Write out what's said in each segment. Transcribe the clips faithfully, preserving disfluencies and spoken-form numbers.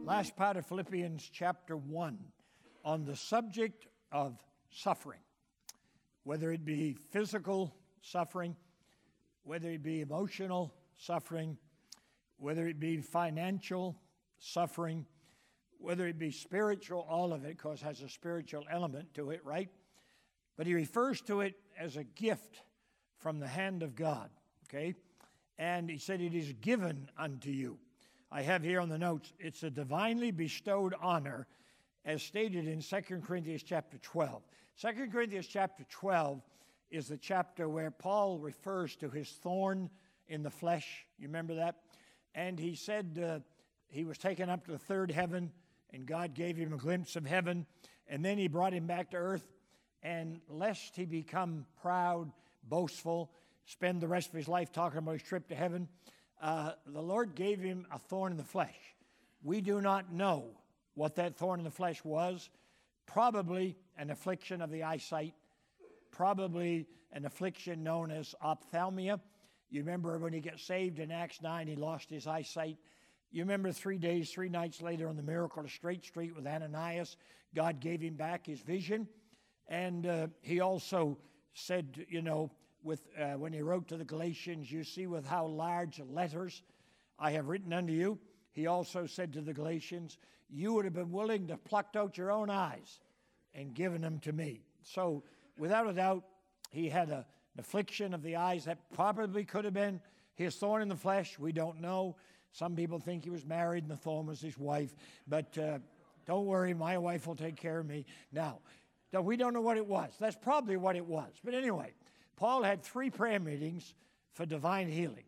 last part of Philippians chapter one on the subject of suffering, whether it be physical suffering, whether it be emotional suffering, whether it be financial suffering, whether it be spiritual, all of it, because it has a spiritual element to it, right? But he refers to it as a gift from the hand of God, okay? And he said, it is given unto you. I have here on the notes, it's a divinely bestowed honor, as stated in Second Corinthians chapter twelve. Second Corinthians chapter twelve is the chapter where Paul refers to his thorn in the flesh. You remember that? And he said uh, he was taken up to the third heaven, and God gave him a glimpse of heaven, and then he brought him back to earth, and lest he become proud, boastful, spend the rest of his life talking about his trip to heaven, uh, the Lord gave him a thorn in the flesh. We do not know what that thorn in the flesh was. Probably an affliction of the eyesight, probably an affliction known as ophthalmia. You remember when he got saved in Acts nine, he lost his eyesight. You remember three days, three nights later on the miracle of Straight Street with Ananias, God gave him back his vision. And uh, he also said, you know, with uh, when he wrote to the Galatians, you see with how large letters I have written unto you. He also said to the Galatians, you would have been willing to pluck out your own eyes and given them to me. So without a doubt, he had a, an affliction of the eyes that probably could have been his thorn in the flesh. We don't know. Some people think he was married and the thorn was his wife. But uh, don't worry, my wife will take care of me. Now, we don't know what it was. That's probably what it was. But anyway, Paul had three prayer meetings for divine healing.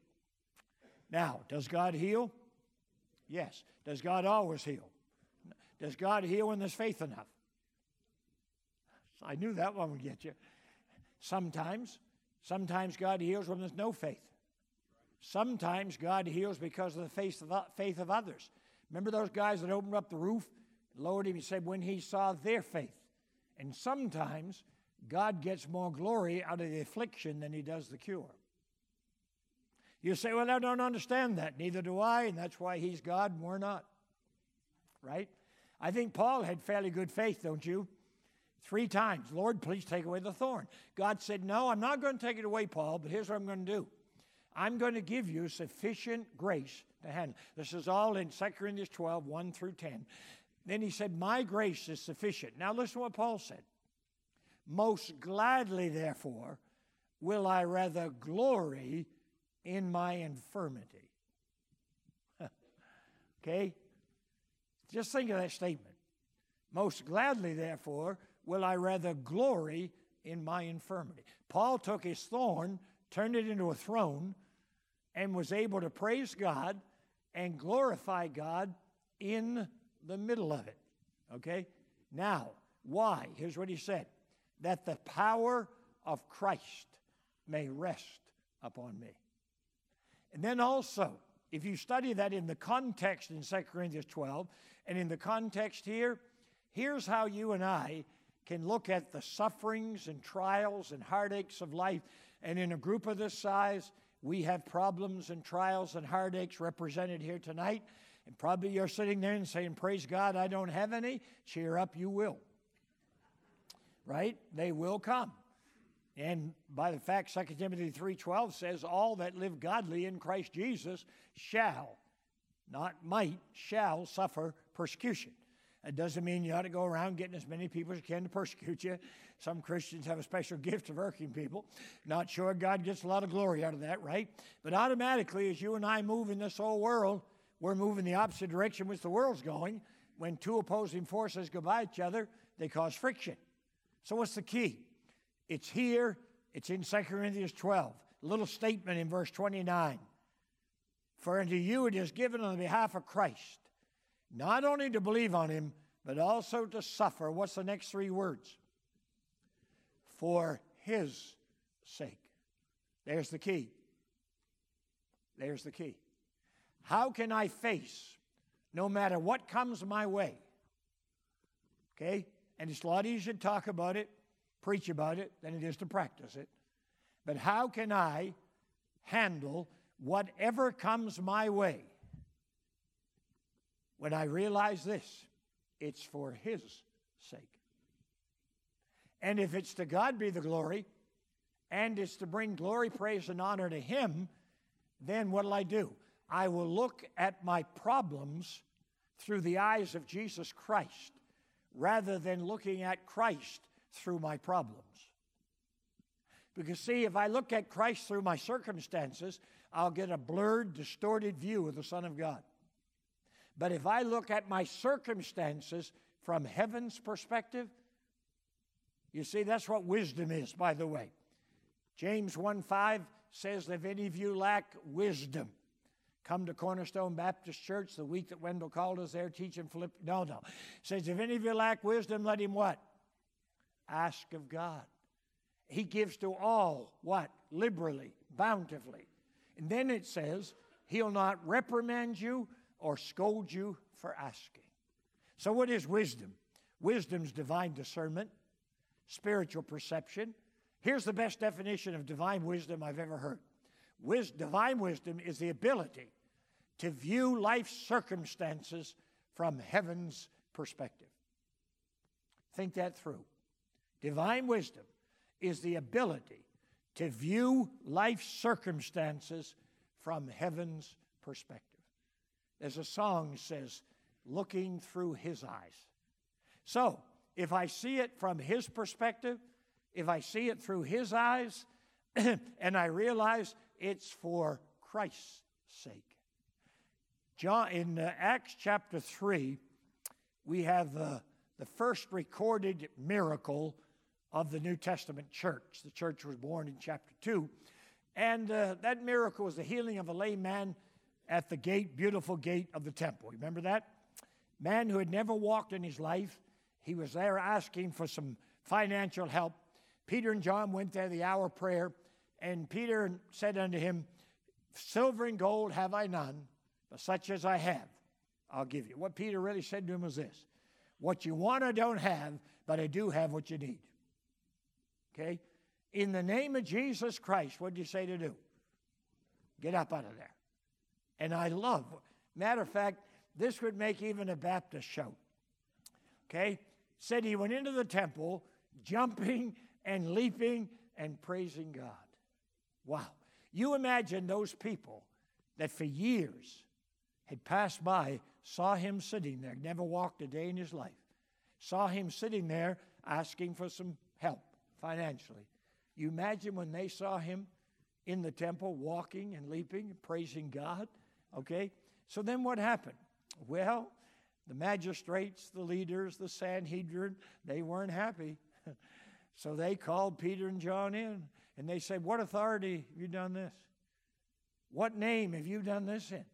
Now, does God heal? Yes. Does God always heal? Does God heal when there's faith enough? I knew that one would get you. Sometimes. Sometimes God heals when there's no faith. Sometimes God heals because of the faith of, faith of others. Remember those guys that opened up the roof, lowered him, he said, when he saw their faith. And sometimes God gets more glory out of the affliction than he does the cure. You say, well, I don't understand that. Neither do I, and that's why he's God and we're not. Right? I think Paul had fairly good faith, don't you? Three times, Lord, please take away the thorn. God said, no, I'm not going to take it away, Paul, but here's what I'm going to do. I'm going to give you sufficient grace to handle. This is all in Second Corinthians twelve, one through ten. Then he said, my grace is sufficient. Now listen to what Paul said. Most gladly, therefore, will I rather glory in my infirmity. Okay? Just think of that statement. Most gladly, therefore, will I rather glory in my infirmity. Paul took his thorn, turned it into a throne, and was able to praise God and glorify God in the middle of it. Okay? Now, why? Here's what he said. That the power of Christ may rest upon me. And then also, if you study that in the context in Second Corinthians twelve, and in the context here, here's how you and I can look at the sufferings and trials and heartaches of life. And in a group of this size, we have problems and trials and heartaches represented here tonight. And probably you're sitting there and saying, praise God, I don't have any. Cheer up, you will. Right? They will come. And by the fact, Second Timothy three twelve says, all that live godly in Christ Jesus shall, not might, shall suffer persecution. It doesn't mean you ought to go around getting as many people as you can to persecute you. Some Christians have a special gift of irking people. Not sure God gets a lot of glory out of that, right? But automatically, as you and I move in this whole world, we're moving the opposite direction which the world's going. When two opposing forces go by each other, they cause friction. So what's the key? It's here. It's in Second Corinthians twelve. A little statement in verse twenty-nine. For unto you it is given on the behalf of Christ, not only to believe on him, but also to suffer. What's the next three words? For his sake. There's the key. There's the key. How can I face no matter what comes my way? Okay? And it's a lot easier to talk about it, preach about it, than it is to practice it. But how can I handle whatever comes my way? when I realize this, it's for His sake. And if it's to God be the glory, and it's to bring glory, praise, and honor to Him, then what'll I do? I will look at my problems through the eyes of Jesus Christ, rather than looking at Christ through my problems. Because see, if I look at Christ through my circumstances, I'll get a blurred, distorted view of the Son of God. But if I look at my circumstances from heaven's perspective, you see, that's what wisdom is, by the way. James one five says, if any of you lack wisdom, come to Cornerstone Baptist Church the week that Wendell called us there, teaching Philipp. No, no. It says, if any of you lack wisdom, let him what? Ask of God. He gives to all, what? Liberally, bountifully. And then it says, He'll not reprimand you or scold you for asking. So what is wisdom? Wisdom's divine discernment, spiritual perception. Here's the best definition of divine wisdom I've ever heard. Wis- divine wisdom is the ability to view life's circumstances from heaven's perspective. Think that through. Divine wisdom is the ability to view life's circumstances from heaven's perspective. There's a song that says, looking through His eyes. So, if I see it from His perspective, if I see it through His eyes, and I realize it's for Christ's sake. John, in uh, Acts chapter three, we have uh, the first recorded miracle of the New Testament church. The church was born in chapter two. And uh, that miracle was the healing of a lame man at the gate, beautiful gate of the temple. Remember that? Man who had never walked in his life. He was there asking for some financial help. Peter and John went there the hour of prayer. And Peter said unto him, silver and gold have I none, but such as I have, I'll give you. What Peter really said to him was this: what you want I don't have, but I do have what you need. Okay? In the name of Jesus Christ, what did you say to do? Get up out of there. And I love, matter of fact, this would make even a Baptist shout. Okay? Said he went into the temple, jumping and leaping and praising God. Wow. You imagine those people that for years had passed by, saw him sitting there, never walked a day in his life, saw him sitting there asking for some help financially. You imagine when they saw him in the temple walking and leaping and praising God, okay? So then what happened? Well, the magistrates, the leaders, the Sanhedrin, they weren't happy. So they called Peter and John in, and they said, what authority have you done this? What name have you done this in?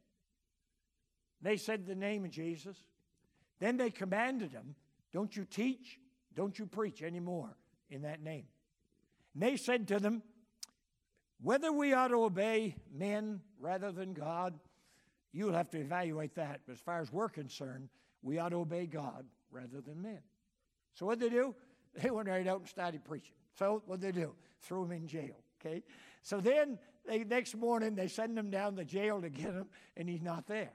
They said the name of Jesus. Then they commanded them, don't you teach, don't you preach anymore in that name. And they said to them, whether we ought to obey men rather than God, you'll have to evaluate that. But as far as we're concerned, we ought to obey God rather than men. So what did they do? They went right out and started preaching. So what did they do? Threw him in jail, okay? So then, they, next morning, they send him down to jail to get him, and he's not there,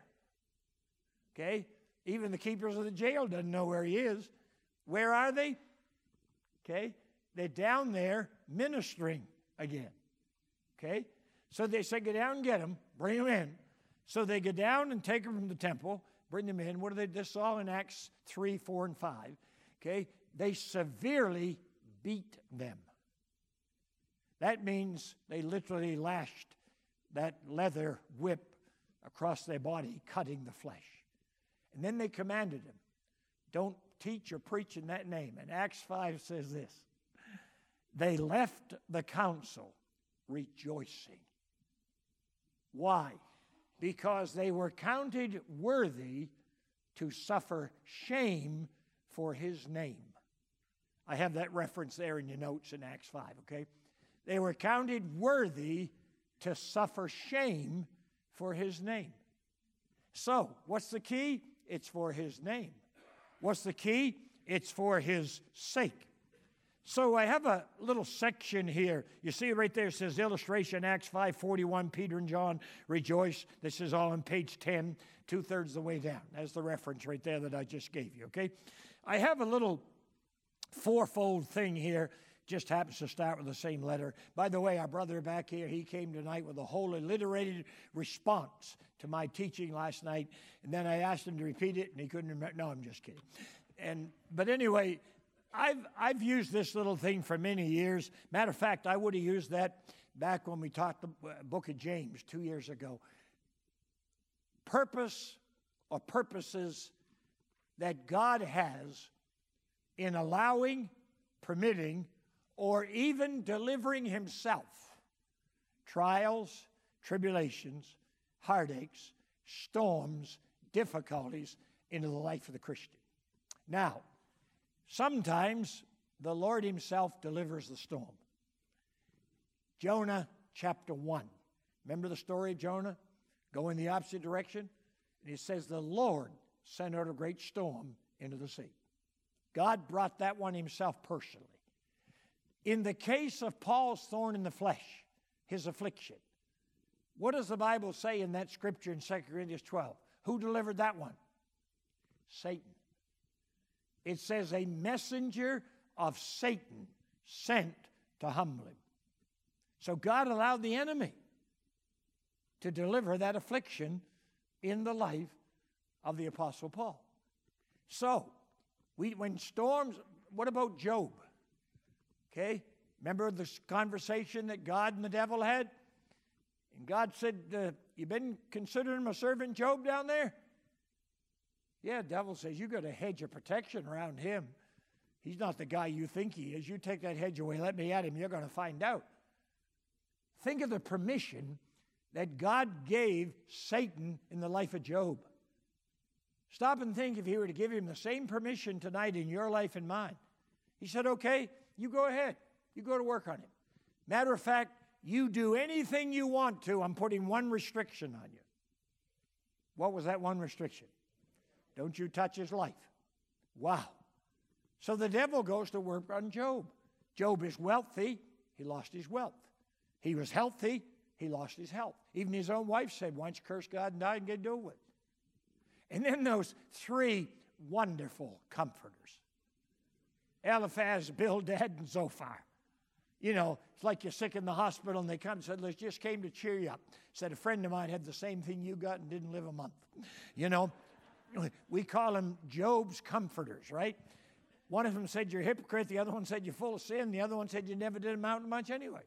okay? Even the keepers of the jail doesn't know where he is. Where are they? Okay? They're down there ministering again, okay? So they say, go down and get him, bring him in. So they go down and take him from the temple, bring him in. What do they, this all in Acts three, four, and five, okay? They severely beat them. That means they literally lashed that leather whip across their body, cutting the flesh. And then they commanded him, don't teach or preach in that name. And Acts five says this: they left the council rejoicing. Why? Because they were counted worthy to suffer shame for his name. I have that reference there in your notes in Acts five, okay? They were counted worthy to suffer shame for his name. So, what's the key? It's for his name. What's the key? It's for his sake. So I have a little section here. You see right there, it says illustration, Acts five forty-one, Peter and John rejoice. This is all on page ten, two-thirds of the way down. That's the reference right there that I just gave you, okay? I have a little fourfold thing here. Just happens to start with the same letter. By the way, our brother back here, he came tonight with a whole alliterated response to my teaching last night. And then I asked him to repeat it, and he couldn't remember. No, I'm just kidding. And But anyway, I've, I've used this little thing for many years. Matter of fact, I would have used that back when we taught the book of James two years ago. Purpose or purposes that God has in allowing, permitting, or even delivering himself trials, tribulations, heartaches, storms, difficulties into the life of the Christian. Now, sometimes the Lord himself delivers the storm. Jonah chapter one. Remember the story of Jonah? Go in the opposite direction. And it says the Lord sent out a great storm into the sea. God brought that one himself personally. In the case of Paul's thorn in the flesh, his affliction, what does the Bible say in that scripture in Second Corinthians twelve? Who delivered that one? Satan. It says a messenger of Satan sent to humble him. So God allowed the enemy to deliver that affliction in the life of the Apostle Paul. So, we, when storms, what about Job? Okay, remember this conversation that God and the devil had? And God said, uh, you been considering my servant Job down there? Yeah, the devil says, you got a hedge of protection around him. He's not the guy you think he is. You take that hedge away, let me at him, you're going to find out. Think of the permission that God gave Satan in the life of Job. Stop and think if he were to give him the same permission tonight in your life and mine. He said, okay, you go ahead. You go to work on him. Matter of fact, you do anything you want to. I'm putting one restriction on you. What was that one restriction? Don't you touch his life. Wow. So the devil goes to work on Job. Job is wealthy. He lost his wealth. He was healthy. He lost his health. Even his own wife said, why don't you curse God and die and get over with it? And then those three wonderful comforters. Eliphaz, Bildad, and Zophar. You know, it's like you're sick in the hospital and they come and said, let's just came to cheer you up. Said a friend of mine had the same thing you got and didn't live a month. You know, we call them Job's comforters, right? One of them said you're a hypocrite. The other one said you're full of sin. The other one said you never did amount to much anyway.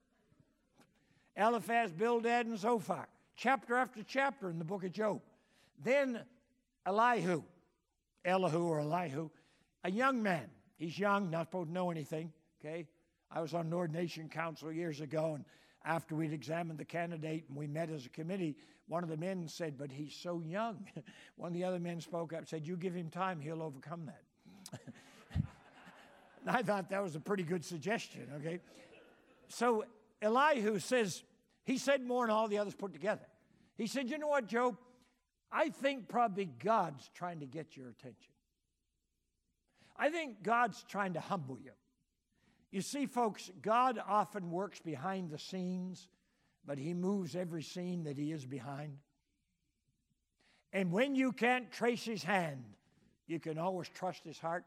Eliphaz, Bildad, and Zophar. Chapter after chapter in the book of Job. Then Elihu, Elihu or Elihu, a young man. He's young, not supposed to know anything, okay? I was on Ordination Council years ago, and after we'd examined the candidate and we met as a committee, one of the men said, but he's so young. One of the other men spoke up and said, you give him time, he'll overcome that. And I thought that was a pretty good suggestion, okay? So Elihu says, he said more than all the others put together. He said, you know what, Job? I think probably God's trying to get your attention. I think God's trying to humble you. You see, folks, God often works behind the scenes, but he moves every scene that he is behind. And when you can't trace his hand, you can always trust his heart.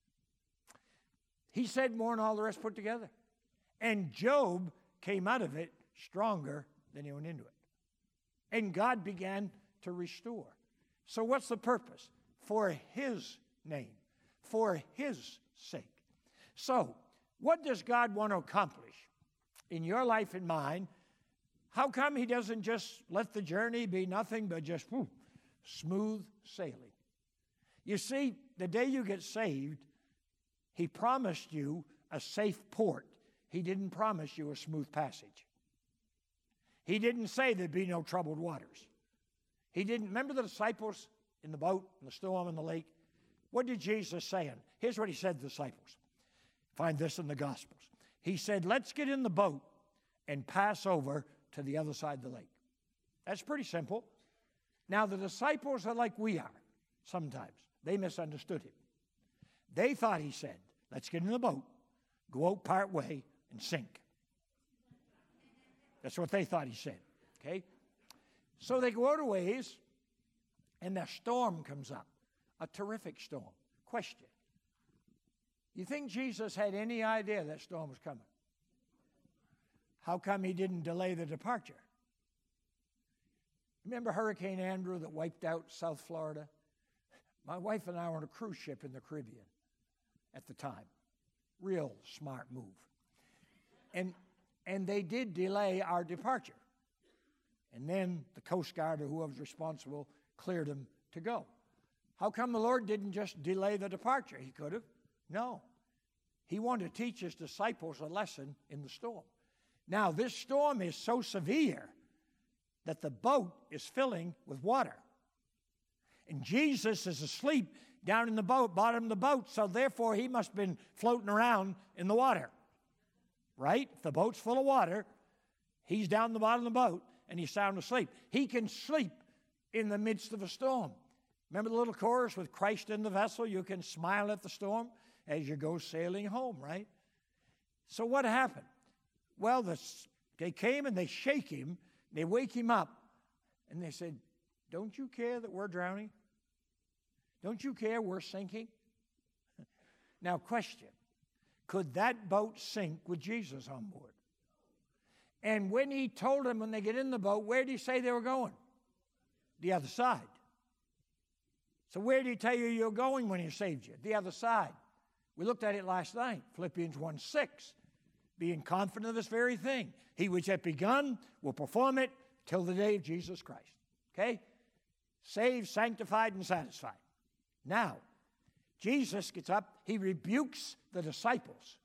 He said more than all the rest put together. And Job came out of it stronger than he went into it. And God began to restore. So what's the purpose? For his name. For his sake. So, what does God want to accomplish in your life and mine? How come he doesn't just let the journey be nothing but just whew, smooth sailing? You see, the day you get saved, he promised you a safe port. He didn't promise you a smooth passage. He didn't say there'd be no troubled waters. He didn't. Remember the disciples in the boat, in the storm in the lake? What did Jesus say? Here's what he said to the disciples. Find this in the Gospels. He said, let's get in the boat and pass over to the other side of the lake. That's pretty simple. Now, the disciples are like we are sometimes. They misunderstood him. They thought he said, let's get in the boat go out part way and sink. That's what they thought he said, okay? So they go out a ways, and a storm comes up, a terrific storm. Question. You think Jesus had any idea that storm was coming? How come he didn't delay the departure? Remember Hurricane Andrew that wiped out South Florida? My wife and I were on a cruise ship in the Caribbean at the time. Real smart move. And, and they did delay our departure. And then the Coast Guard or whoever was responsible cleared them to go. How come the Lord didn't just delay the departure? He could have. No. He wanted to teach his disciples a lesson in the storm. Now, this storm is so severe that the boat is filling with water. And Jesus is asleep down in the boat, bottom of the boat, so therefore he must have been floating around in the water. Right? If the boat's full of water, he's down the bottom of the boat and he's sound asleep. He can sleep in the midst of a storm. Remember the little chorus with Christ in the vessel? You can smile at the storm as you go sailing home, right? So what happened? Well, the, they came and they shake him, they wake him up, and they said, don't you care that we're drowning? Don't you care we're sinking? Now, question, could that boat sink with Jesus on board? And when he told them when they get in the boat, where did he say they were going? The other side. So where did he tell you you're going when he saved you? The other side. We looked at it last night, Philippians one six. Being confident of this very thing. He which hath begun will perform it till the day of Jesus Christ. Okay? Saved, sanctified, and satisfied. Now, Jesus gets up. He rebukes the disciples.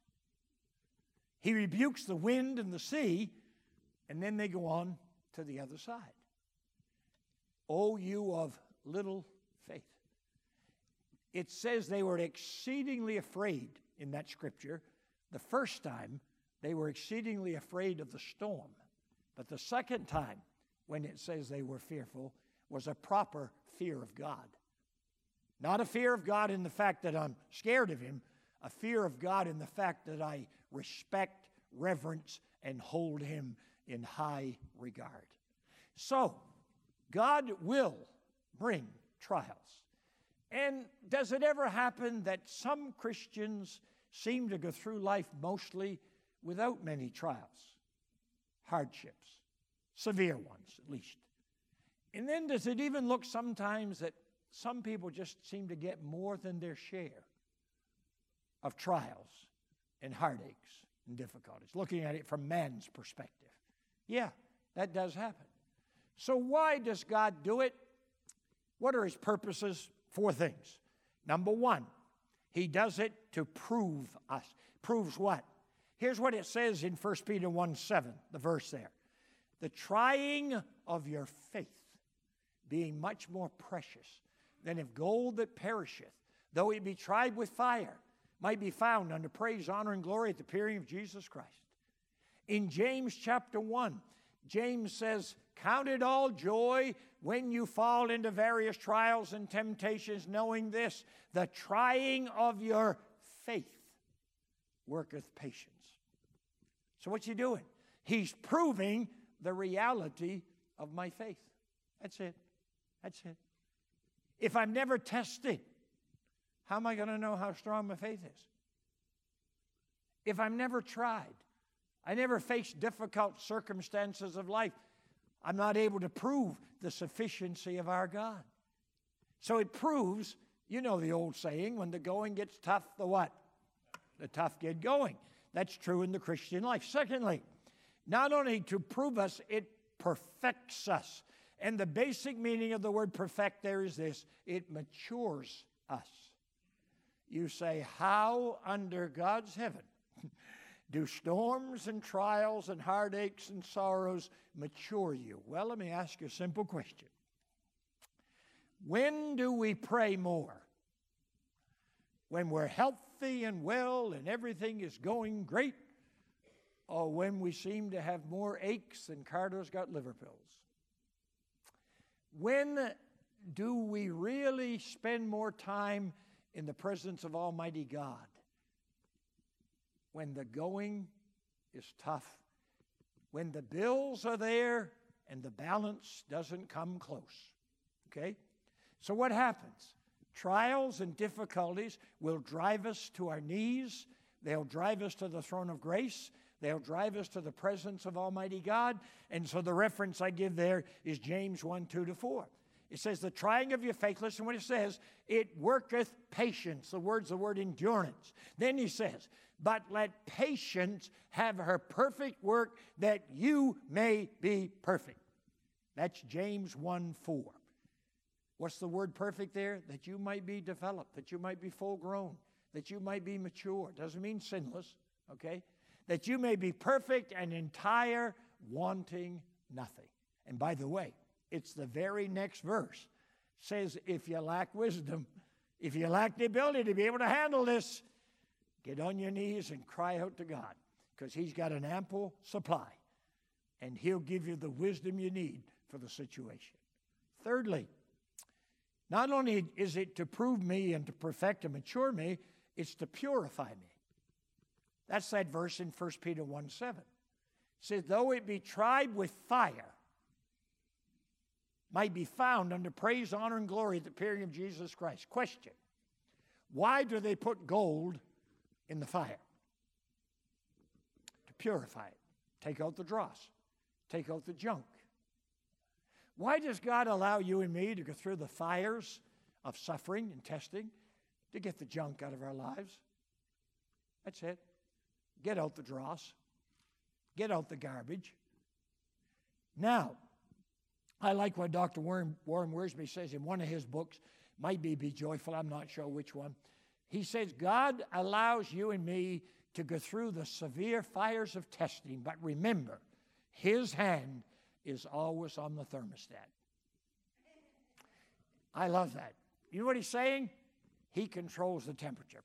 He rebukes the wind and the sea, and then they go on to the other side. O you of little faith. It says they were exceedingly afraid in that scripture. The first time, they were exceedingly afraid of the storm. But the second time, when it says they were fearful, was a proper fear of God. Not a fear of God in the fact that I'm scared of him, a fear of God in the fact that I respect, reverence, and hold him in high regard. So, God will bring trials. And does it ever happen that some Christians seem to go through life mostly without many trials, hardships, severe ones at least? And then does it even look sometimes that some people just seem to get more than their share of trials and heartaches and difficulties, looking at it from man's perspective? Yeah, that does happen. So why does God do it? What are his purposes? Four things. Number one, he does it to prove us. Proves what? Here's what it says in First Peter one seven, the verse there. The trying of your faith, being much more precious than if gold that perisheth, though it be tried with fire, might be found unto praise, honor, and glory at the appearing of Jesus Christ. In James chapter one, James says, count it all joy when you fall into various trials and temptations, knowing this, the trying of your faith worketh patience. So what's he doing? He's proving the reality of my faith. That's it. That's it. If I'm never tested, how am I going to know how strong my faith is? If I'm never tried, I never faced difficult circumstances of life, I'm not able to prove the sufficiency of our God. So it proves, you know the old saying, when the going gets tough, the what? The tough get going. That's true in the Christian life. Secondly, not only to prove us, it perfects us. And the basic meaning of the word perfect there is this: it matures us. You say, how under God's heaven do storms and trials and heartaches and sorrows mature you? Well, let me ask you a simple question. When do we pray more? When we're healthy and well and everything is going great? Or when we seem to have more aches than Carter's got liver pills? When do we really spend more time in the presence of Almighty God? when the going is tough, when the bills are there and the balance doesn't come close. Okay? So what happens? Trials and difficulties will drive us to our knees. They'll drive us to the throne of grace. They'll drive us to the presence of Almighty God. And so the reference I give there is James one, two to four. It says, the trying of your faith, listen what it says, it worketh patience. The word's the word endurance. Then he says, but let patience have her perfect work, that you may be perfect. That's James one, four. What's the word perfect there? That you might be developed, that you might be full grown, that you might be mature. Doesn't mean sinless, okay? That you may be perfect and entire, wanting nothing. And by the way, it's the very next verse. Says, if you lack wisdom, if you lack the ability to be able to handle this, get on your knees and cry out to God, because he's got an ample supply, and he'll give you the wisdom you need for the situation. Thirdly, not only is it to prove me and to perfect and mature me, it's to purify me. That's that verse in First Peter one, seven. It says, though it be tried with fire, might be found under praise, honor, and glory at the appearing of Jesus Christ. Question, why do they put gold in the fire? To purify it. Take out the dross. Take out the junk. Why does God allow you and me to go through the fires of suffering and testing? To get the junk out of our lives. That's it. Get out the dross. Get out the garbage. Now, I like what Doctor Warren, Warren Wiersbe says in one of his books, might be Be Joyful, I'm not sure which one. He says, God allows you and me to go through the severe fires of testing, but remember, his hand is always on the thermostat. I love that. You know what he's saying? He controls the temperature.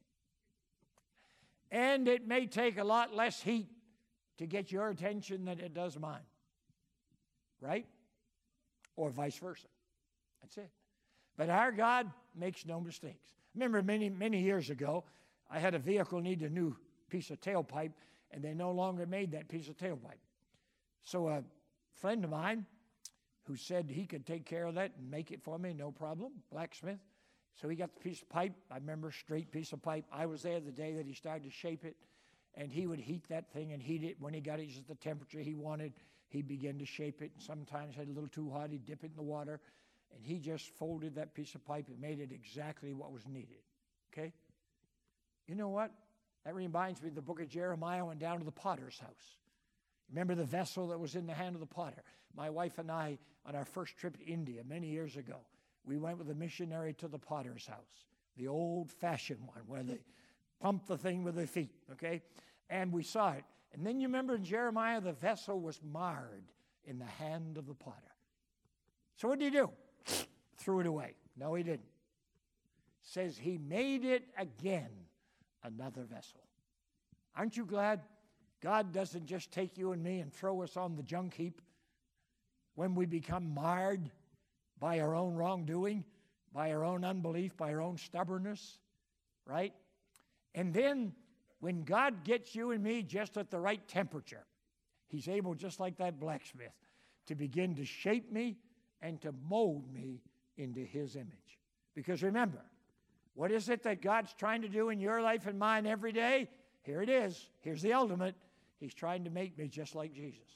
And it may take a lot less heat to get your attention than it does mine. Right? Or vice versa. That's it. But our God makes no mistakes. Remember many, many years ago, I had a vehicle need a new piece of tailpipe, and they no longer made that piece of tailpipe. So a friend of mine who said he could take care of that and make it for me, no problem, blacksmith. So he got the piece of pipe. I remember, straight piece of pipe. I was there the day that he started to shape it, and he would heat that thing and heat it. When he got it just the temperature he wanted, he began to shape it. Sometimes had a little too hot, he'd dip it in the water, and he just folded that piece of pipe and made it exactly what was needed. Okay? You know what? That reminds me of the book of Jeremiah, went down to the potter's house. Remember the vessel that was in the hand of the potter? My wife and I, on our first trip to India many years ago, we went with a missionary to the potter's house, the old-fashioned one where they pump the thing with their feet, okay? And we saw it. And then you remember in Jeremiah, the vessel was marred in the hand of the potter. So what did he do? Threw it away. No, he didn't. Says he made it again another vessel. Aren't you glad God doesn't just take you and me and throw us on the junk heap when we become marred by our own wrongdoing, by our own unbelief, by our own stubbornness, right? And then when God gets you and me just at the right temperature, he's able, just like that blacksmith, to begin to shape me and to mold me into his image. Because remember, what is it that God's trying to do in your life and mine every day? Here it is. Here's the ultimate. He's trying to make me just like Jesus.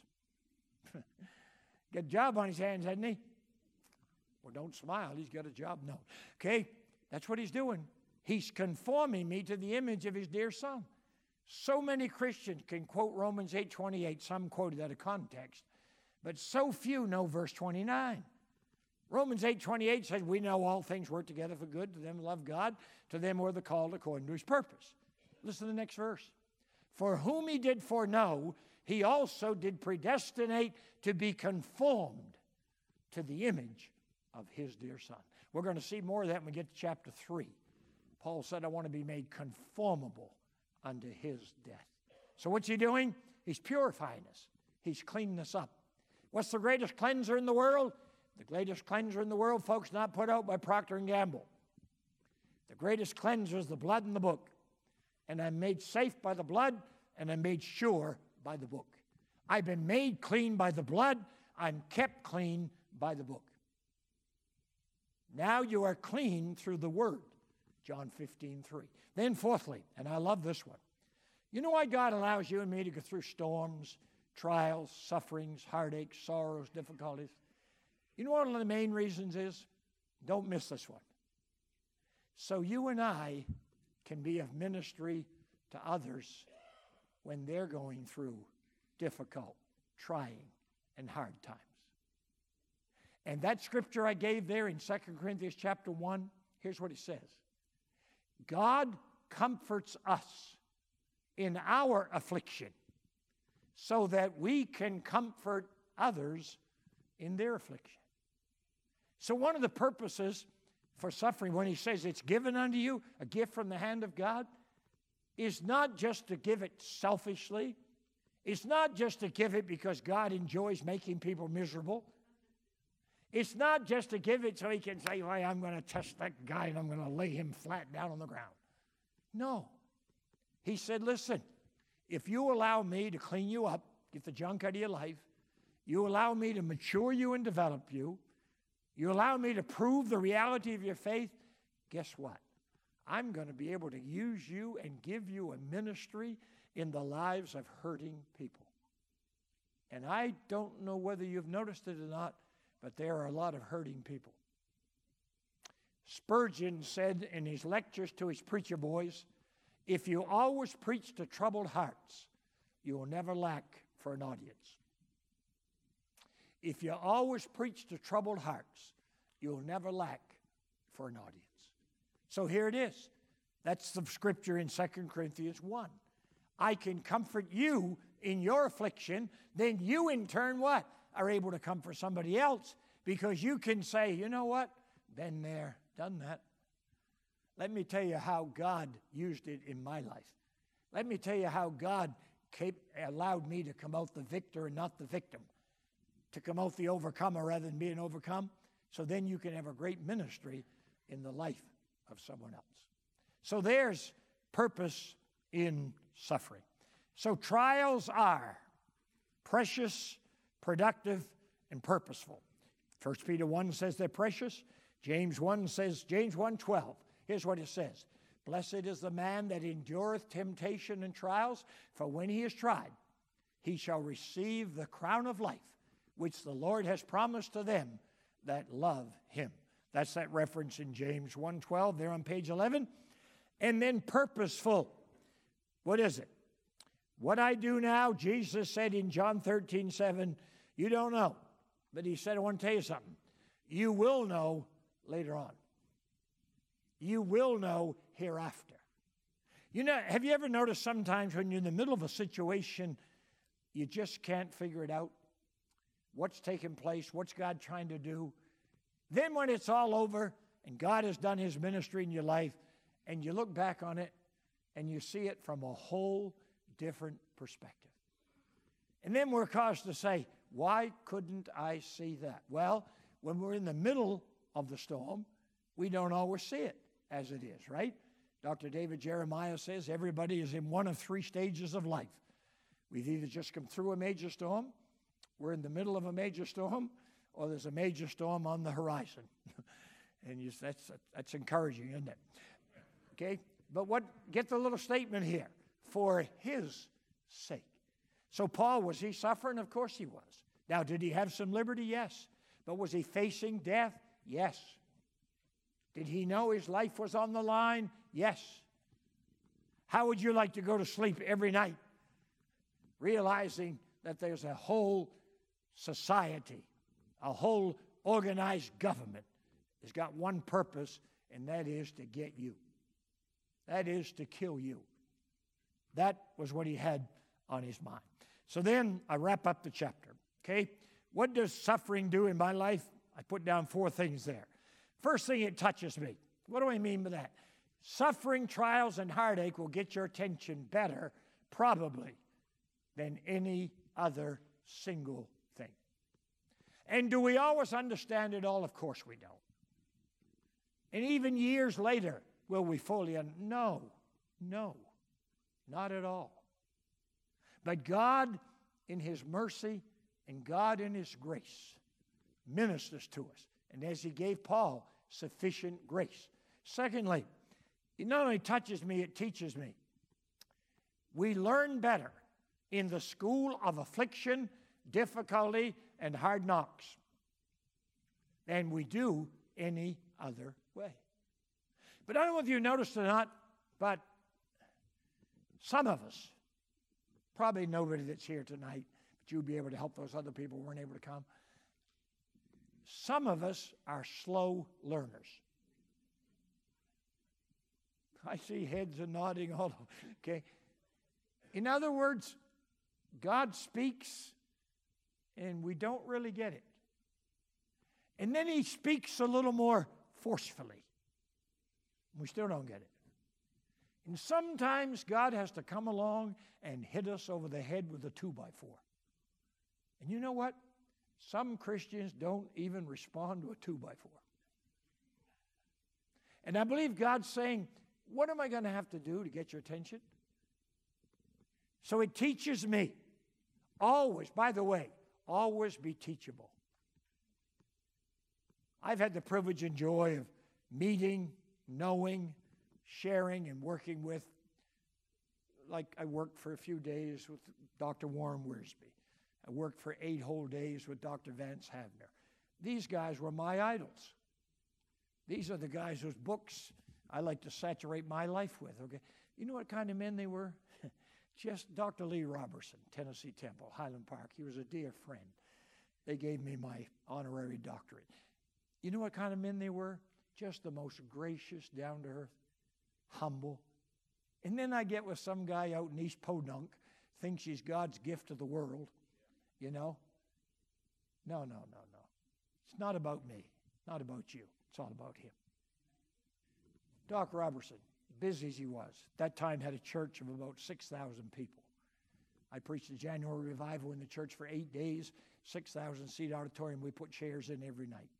Got a job on his hands, hasn't he? Well, don't smile. He's got a job. No. Okay? That's what he's doing. He's conforming me to the image of his dear son. So many Christians can quote Romans eight twenty-eight. Some quoted out of context. But so few know verse twenty-nine. Romans eight twenty-eight says, we know all things work together for good to them who love God, to them who are the called according to his purpose. Listen to the next verse. For whom he did foreknow, he also did predestinate to be conformed to the image of his dear son. We're going to see more of that when we get to chapter three. Paul said, I want to be made conformable unto his death. So what's he doing? He's purifying us. He's cleaning us up. What's the greatest cleanser in the world? The greatest cleanser in the world, folks, not put out by Procter and Gamble. The greatest cleanser is the blood in the book. And I'm made safe by the blood and I'm made sure by the book. I've been made clean by the blood. I'm kept clean by the book. Now you are clean through the word, John fifteen three. Then fourthly, and I love this one, you know why God allows you and me to go through storms, trials, sufferings, heartaches, sorrows, difficulties? You know what one of the main reasons is? Don't miss this one. So you and I can be of ministry to others when they're going through difficult, trying, and hard times. And that scripture I gave there in Second Corinthians chapter one, here's what it says. God comforts us in our affliction so that we can comfort others in their affliction. So one of the purposes for suffering, when he says it's given unto you, a gift from the hand of God, is not just to give it selfishly. It's not just to give it because God enjoys making people miserable. It's not just to give it so he can say, well, I'm going to test that guy and I'm going to lay him flat down on the ground. No. He said, listen, if you allow me to clean you up, get the junk out of your life, you allow me to mature you and develop you, you allow me to prove the reality of your faith, guess what? I'm going to be able to use you and give you a ministry in the lives of hurting people. And I don't know whether you've noticed it or not, but there are a lot of hurting people. Spurgeon said in his lectures to his preacher boys, if you always preach to troubled hearts, you will never lack for an audience. If you always preach to troubled hearts, you'll never lack for an audience. So here it is. That's the scripture in Second Corinthians one. I can comfort you in your affliction, then you in turn what? Are able to comfort somebody else because you can say, you know what? Been there, done that. Let me tell you how God used it in my life. Let me tell you how God kept, allowed me to come out the victor and not the victim, to come out the overcomer rather than being overcome. So then you can have a great ministry in the life of someone else. So there's purpose in suffering. So trials are precious, productive, and purposeful. First Peter one says they're precious. James one says, James one twelve. Here's what it says. Blessed is the man that endureth temptation and trials, for when he is tried, he shall receive the crown of life, which the Lord has promised to them that love him. That's that reference in James one twelve there on page eleven. And then purposeful. What is it? What I do now, Jesus said in John thirteen seven, you don't know. But he said, I want to tell you something. You will know later on. You will know hereafter. You know, have you ever noticed sometimes when you're in the middle of a situation, you just can't figure it out? What's taking place? What's God trying to do? Then when it's all over and God has done his ministry in your life and you look back on it and you see it from a whole different perspective. And then we're caused to say, why couldn't I see that? Well, when we're in the middle of the storm, we don't always see it as it is, right? Doctor David Jeremiah says everybody is in one of three stages of life. We've either just come through a major storm, we're in the middle of a major storm, or there's a major storm on the horizon. And you, that's, that's encouraging, isn't it? Okay? But what? Get the little statement here. For his sake. So Paul, was he suffering? Of course he was. Now, did he have some liberty? Yes. But was he facing death? Yes. Did he know his life was on the line? Yes. How would you like to go to sleep every night realizing that there's a whole society, a whole organized government has got one purpose, and that is to get you. That is to kill you. That was what he had on his mind. So then I wrap up the chapter, okay? What does suffering do in my life? I put down four things there. First thing, it touches me. What do I mean by that? Suffering, trials, and heartache will get your attention better, probably, than any other single thing. And do we always understand it all? Of course we don't. And even years later, will we fully understand? No, no, not at all. But God, in His mercy and God in His grace, ministers to us. And as He gave Paul, sufficient grace. Secondly, it not only touches me, it teaches me. We learn better in the school of affliction, difficulty, and hard knocks than we do any other way. But I don't know if you noticed or not, but some of us, probably nobody that's here tonight, but you'll be able to help those other people who weren't able to come. Some of us are slow learners. I see heads and nodding all over, okay? In other words, God speaks and we don't really get it. And then He speaks a little more forcefully. We still don't get it. And sometimes God has to come along and hit us over the head with a two by four. And you know what? Some Christians don't even respond to a two by four. And I believe God's saying, what am I going to have to do to get your attention? So it teaches me. Always, by the way, always be teachable. I've had the privilege and joy of meeting, knowing, sharing, and working with, like I worked for a few days with Doctor Warren Wiersbe. I worked for eight whole days with Doctor Vance Havner. These guys were my idols. These are the guys whose books I like to saturate my life with, okay? You know what kind of men they were? Just Doctor Lee Robertson, Tennessee Temple, Highland Park. He was a dear friend. They gave me my honorary doctorate. You know what kind of men they were? Just the most gracious, down-to-earth, humble. And then I get with some guy out in East Podunk, thinks he's God's gift to the world, you know? No, no, no, no. It's not about me, not about you. It's all about Him. Doc Robertson, busy as he was, that time had a church of about six thousand people. I preached a January revival in the church for eight days, six thousand seat auditorium. We put chairs in every night.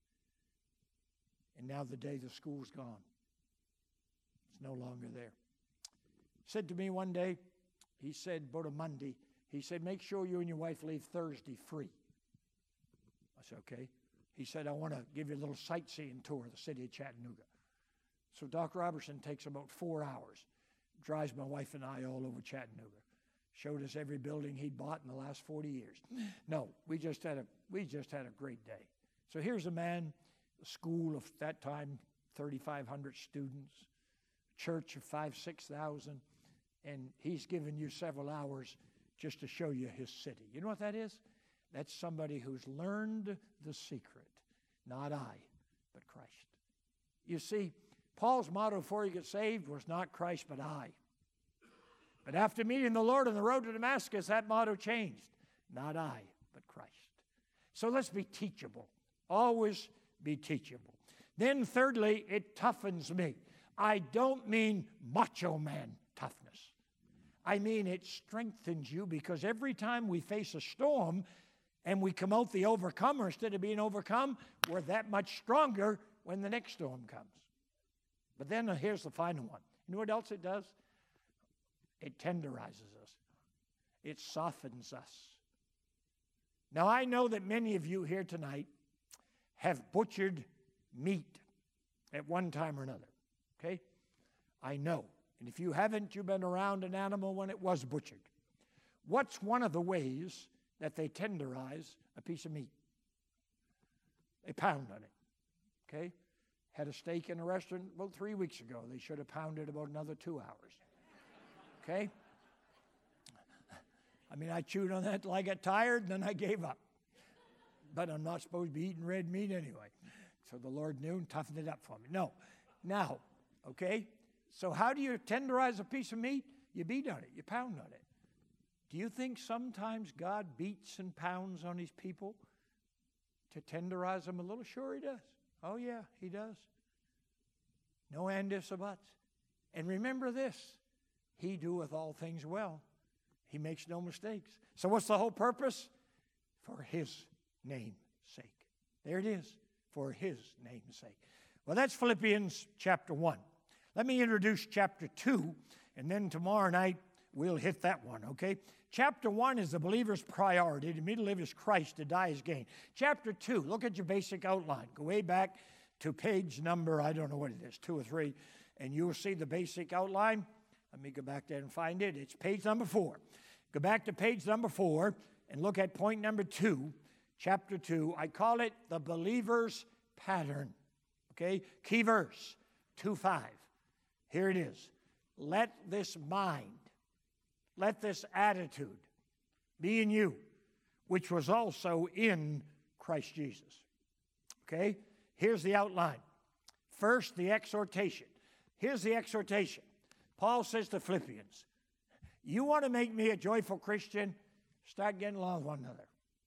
And now the day the school's gone. It's no longer there. Said to me one day, he said, about a Monday, he said, make sure you and your wife leave Thursday free. I said, okay. He said, I want to give you a little sightseeing tour of the city of Chattanooga. So Doc Robertson takes about four hours, drives my wife and I all over Chattanooga, showed us every building he'd bought in the last forty years. No, we just had a we just had a great day. So here's a man, a school of that time, thirty-five hundred students, church of five, six thousand, and he's given you several hours just to show you his city. You know what that is? That's somebody who's learned the secret, not I, but Christ. You see, Paul's motto before he got saved was not Christ, but I. But after meeting the Lord on the road to Damascus, that motto changed. Not I, but Christ. So let's be teachable. Always be teachable. Then thirdly, it toughens me. I don't mean macho man toughness. I mean it strengthens you, because every time we face a storm and we come out the overcomer instead of being overcome, we're that much stronger when the next storm comes. But then uh, here's the final one. You know what else it does? It tenderizes us. It softens us. Now, I know that many of you here tonight have butchered meat at one time or another, okay? I know. And if you haven't, you've been around an animal when it was butchered. What's one of the ways that they tenderize a piece of meat? They pound on it, okay? Had a steak in a restaurant about three weeks ago. They should have pounded about another two hours. Okay? I mean, I chewed on that till I got tired, and then I gave up. But I'm not supposed to be eating red meat anyway. So the Lord knew and toughened it up for me. No. Now, okay? So how do you tenderize a piece of meat? You beat on it. You pound on it. Do you think sometimes God beats and pounds on His people to tenderize them a little? Sure He does. Oh, yeah, He does. No and ifs or buts. And remember this, He doeth all things well. He makes no mistakes. So what's the whole purpose? For His name's sake. There it is, for His name's sake. Well, that's Philippians chapter one. Let me introduce chapter two, and then tomorrow night we'll hit that one, okay? Chapter one is the believer's priority. To me to live is Christ, to die is gain. Chapter two, look at your basic outline. Go way back to page number, I don't know what it is, two or three, and you will see the basic outline. Let me go back there and find it. It's page number four. Go back to page number four and look at point number two, chapter two. I call it the believer's pattern, okay? Key verse, two five. Here it is. Let this mind, let this attitude be in you, which was also in Christ Jesus. Okay? Here's the outline. First, the exhortation. Here's the exhortation. Paul says to Philippians, you want to make me a joyful Christian? Start getting along with one another.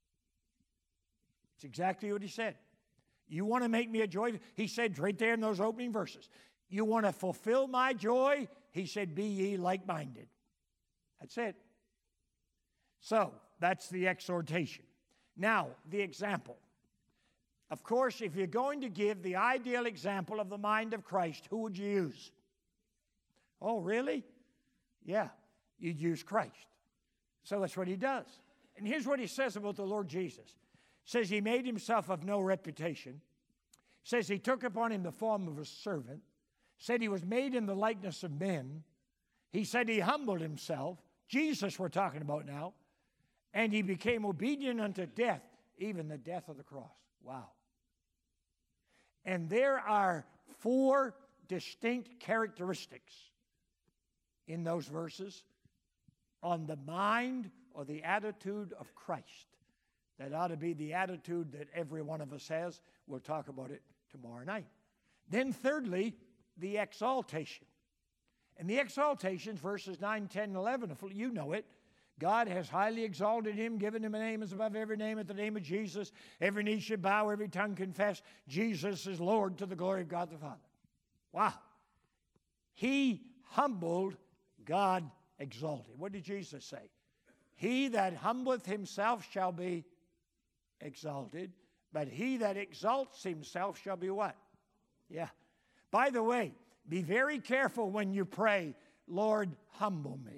It's exactly what he said. You want to make me a joy? He said right there in those opening verses. You want to fulfill my joy? He said, be ye like-minded. That's it. So, that's the exhortation. Now, the example. Of course, if you're going to give the ideal example of the mind of Christ, who would you use? Oh, really? Yeah, you'd use Christ. So that's what he does. And here's what he says about the Lord Jesus. Says he made himself of no reputation. Says he took upon him the form of a servant. Said he was made in the likeness of men. He said he humbled himself. Jesus we're talking about now. And he became obedient unto death, even the death of the cross. Wow. And there are four distinct characteristics in those verses on the mind or the attitude of Christ. That ought to be the attitude that every one of us has. We'll talk about it tomorrow night. Then thirdly, the exaltation. And the exaltation, verses nine, ten, and eleven, you know it. God has highly exalted him, given him a name as above every name. At the name of Jesus, every knee should bow, every tongue confess Jesus is Lord, to the glory of God the Father. Wow. He humbled, God exalted. What did Jesus say? He that humbleth himself shall be exalted, but he that exalts himself shall be what? Yeah. By the way, be very careful when you pray, Lord, humble me.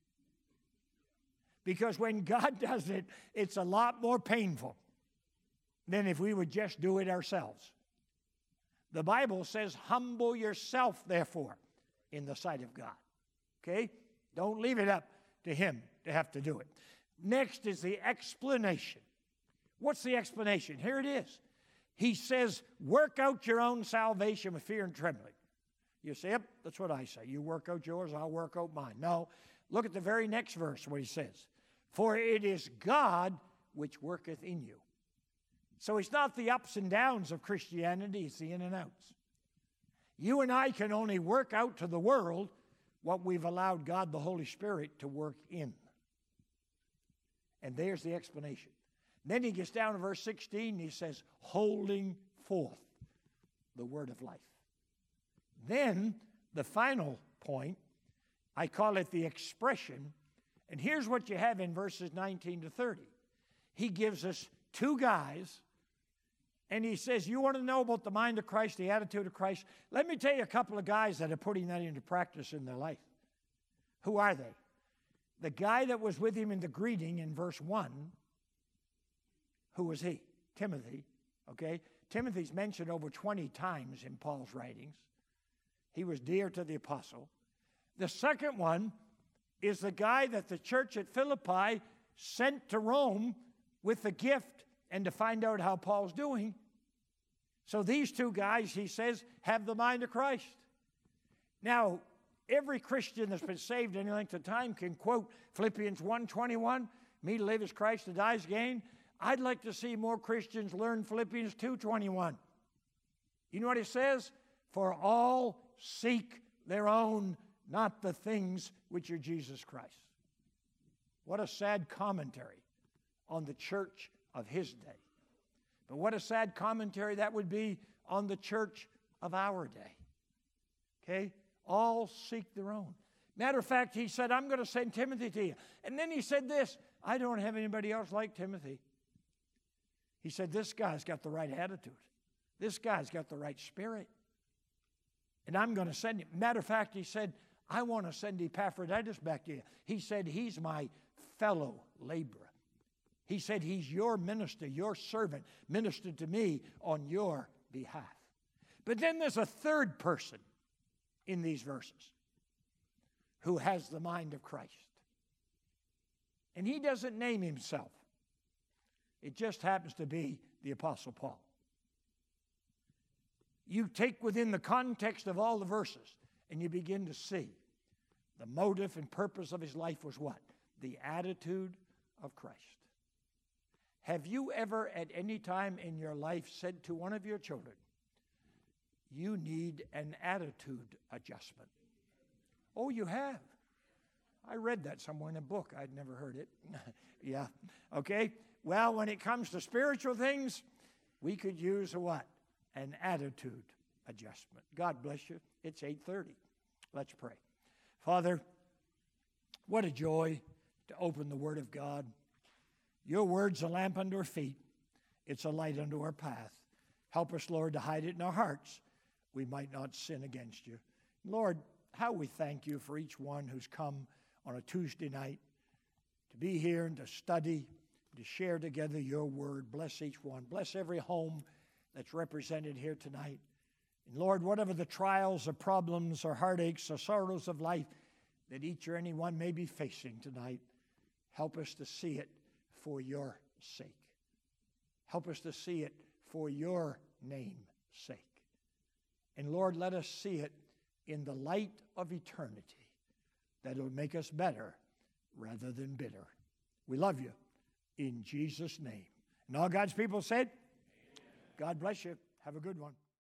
Because when God does it, it's a lot more painful than if we would just do it ourselves. The Bible says, humble yourself, therefore, in the sight of God. Okay? Don't leave it up to him to have to do it. Next is the explanation. What's the explanation? Here it is. He says, work out your own salvation with fear and trembling. You say, yep, that's what I say. You work out yours, I'll work out mine. No, look at the very next verse where he says, for it is God which worketh in you. So it's not the ups and downs of Christianity, it's the in and outs. You and I can only work out to the world what we've allowed God the Holy Spirit to work in. And there's the explanation. Then he gets down to verse sixteen, and he says, holding forth the word of life. Then, the final point, I call it the expression, and here's what you have in verses nineteen to thirty. He gives us two guys, and he says, you want to know about the mind of Christ, the attitude of Christ? Let me tell you a couple of guys that are putting that into practice in their life. Who are they? The guy that was with him in the greeting in verse one, who was he? Timothy, okay? Timothy's mentioned over twenty times in Paul's writings. He was dear to the apostle. The second one is the guy that the church at Philippi sent to Rome with the gift and to find out how Paul's doing. So these two guys, he says, have the mind of Christ. Now, every Christian that's been saved any length of time can quote Philippians one twenty-one, me to live is Christ, to die is gain. I'd like to see more Christians learn Philippians two twenty-one. You know what it says? For all seek their own, not the things which are Jesus Christ. What a sad commentary on the church of his day. But what a sad commentary that would be on the church of our day. Okay? All seek their own. Matter of fact, he said, I'm going to send Timothy to you. And then he said this, I don't have anybody else like Timothy. He said, this guy's got the right attitude. This guy's got the right spirit. And I'm going to send him. Matter of fact, he said, I want to send Epaphroditus back to you. He said, he's my fellow laborer. He said, he's your minister, your servant, ministered to me on your behalf. But then there's a third person in these verses who has the mind of Christ. And he doesn't name himself. It just happens to be the Apostle Paul. You take within the context of all the verses, and you begin to see the motive and purpose of his life was what? The attitude of Christ. Have you ever at any time in your life said to one of your children, you need an attitude adjustment? Oh, you have. I read that somewhere in a book. I'd never heard it. Yeah. Okay. Well, when it comes to spiritual things, we could use a what? An attitude adjustment. God bless you. It's eight thirty. Let's pray. Father, what a joy to open the Word of God. Your Word's a lamp unto our feet. It's a light unto our path. Help us, Lord, to hide it in our hearts. We might not sin against you. Lord, how we thank you for each one who's come on a Tuesday night to be here and to study, to share together your Word. Bless each one. Bless every home that's represented here tonight. And Lord, whatever the trials or problems or heartaches or sorrows of life that each or any one may be facing tonight, help us to see it for your sake. Help us to see it for your name's sake. And Lord, let us see it in the light of eternity, that it will make us better rather than bitter. We love you in Jesus' name. And all God's people said, God bless you. Have a good one.